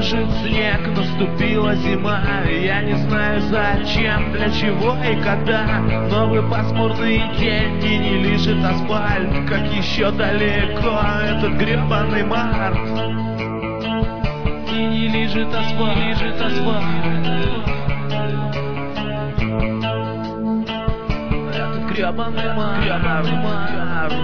лежит снег, наступила зима. Я не знаю зачем, для чего и когда. Новый пасмурный день и не лежит асфальт. Как еще далеко этот гребаный март. И не лежит асфальт, лежит асфальт. Этот гребаный март.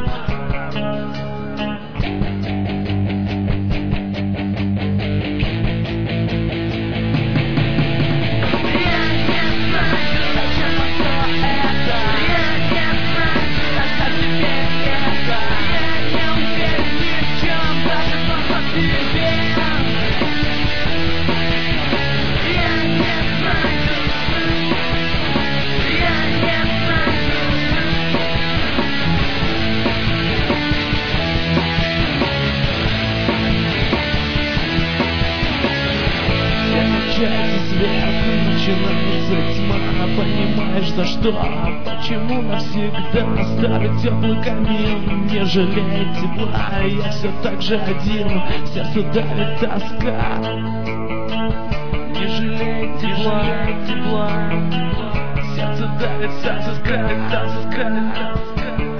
Начинается тьма, понимаешь за что? Почему навсегда старый теплый камин не жалеет тепла? Я все так же один, сердце давит тоска. Не жалеет тепла, сердце давит тоска.